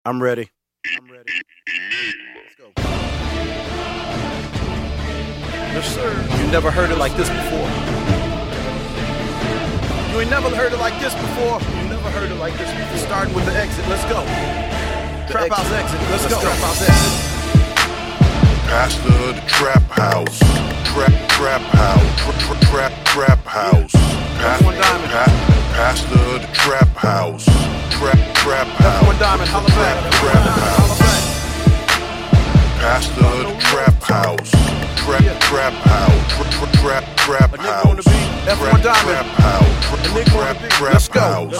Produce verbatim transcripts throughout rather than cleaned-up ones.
I'm ready. I'm ready. Let's go. Yes, sir. You never heard it like this before. You ain't never heard it like this before. You never heard it like this before. Starting with the exit. Let's go. The Trap exit. House exit. Let's, Let's go. go. Trap House exit. Pastor the Trap House. Trap Trap House. Trap Trap Trap House. Pastor, pa- Pastor the Trap House. Trap Trap House. One diamond. Holla back. Trap House. Pastor the Trap House. Trap Trap House. Trap Trap Trap House. F one diamond. Trap House. Trap Trap House.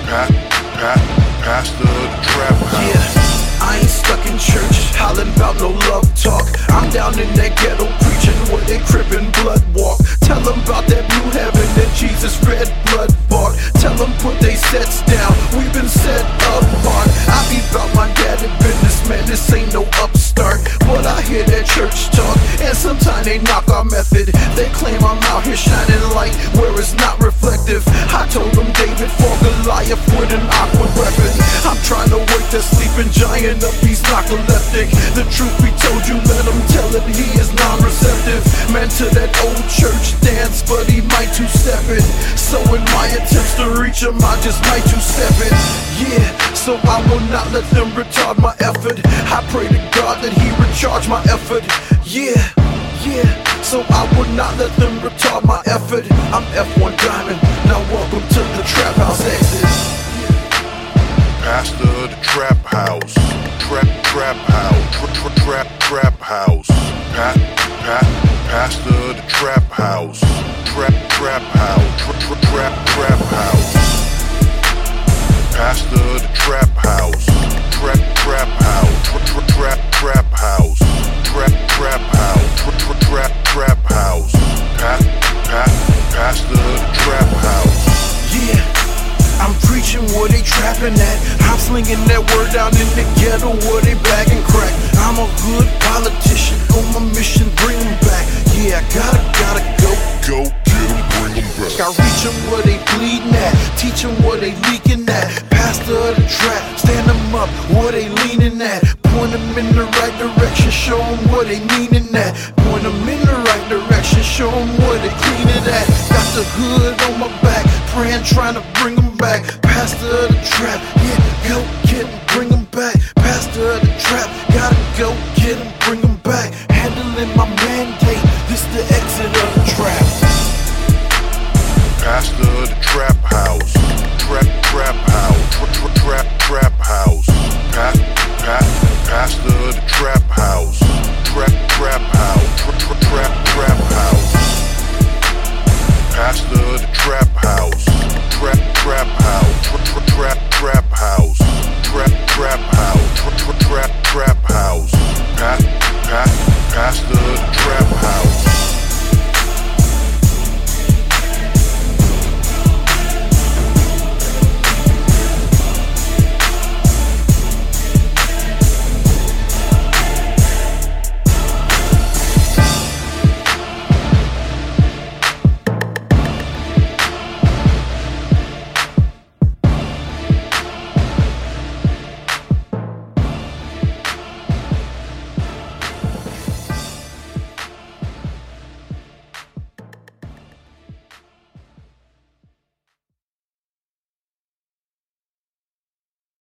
Pastor the Trap House. I ain't stuck in church, hollering about no love talk. I'm down in that ghetto preaching where they crippin' blood walk. Tell them about that blue heaven that Jesus red blood bought. Tell them put they sets down, we been set apart. I be about my daddy business, man, this ain't no upstart. But I hear that church talk, and sometimes they knock our method. They claim I'm out here shining light where it's not reflective. I told them David fought Goliath with an awkward weapon. I'm trying to wake the sleeping giant up, he's narcoleptic. The truth be told you, let him tell it, he is non-receptive. Man to that old church dance, but he might two-step it. So in my attempts to reach him, I just might two-step it. Yeah, so I will not let them retard my effort. I pray to God that he recharge my effort. Yeah, yeah, so I will not let them retard my effort. I'm F one Diamond, now welcome to the Trap House exit. Pastor the Trap House. Trap Trap House. Trap Trap Trap House. Pat Pat Pastor the Trap House. Trap Trap House. Trap Trap Trap House. Pastor the Trap House. Trap Trap House. Trap Trap Trap House. Trap Trap House. Trap Trap Trap House. Pat Pat Pastor the Trap House. Yeah, I'm preaching where they trapping at. I'm slinging that word down in the ghetto where they bagging crack. I'm a good politician on my mission, bring them back. Yeah, I gotta, gotta go. Go get them, bring them back. I reach them where they bleeding at, teach them where they leaking at. Pastor of the trap, stand them up where they leaning at. Point them in the right direction, show them where they meaning at. Point them in the right direction, show them where they clean it at. Got the hood on my back, praying, trying to bring them back. Pastor of the trap, yeah, go get them, bring them back.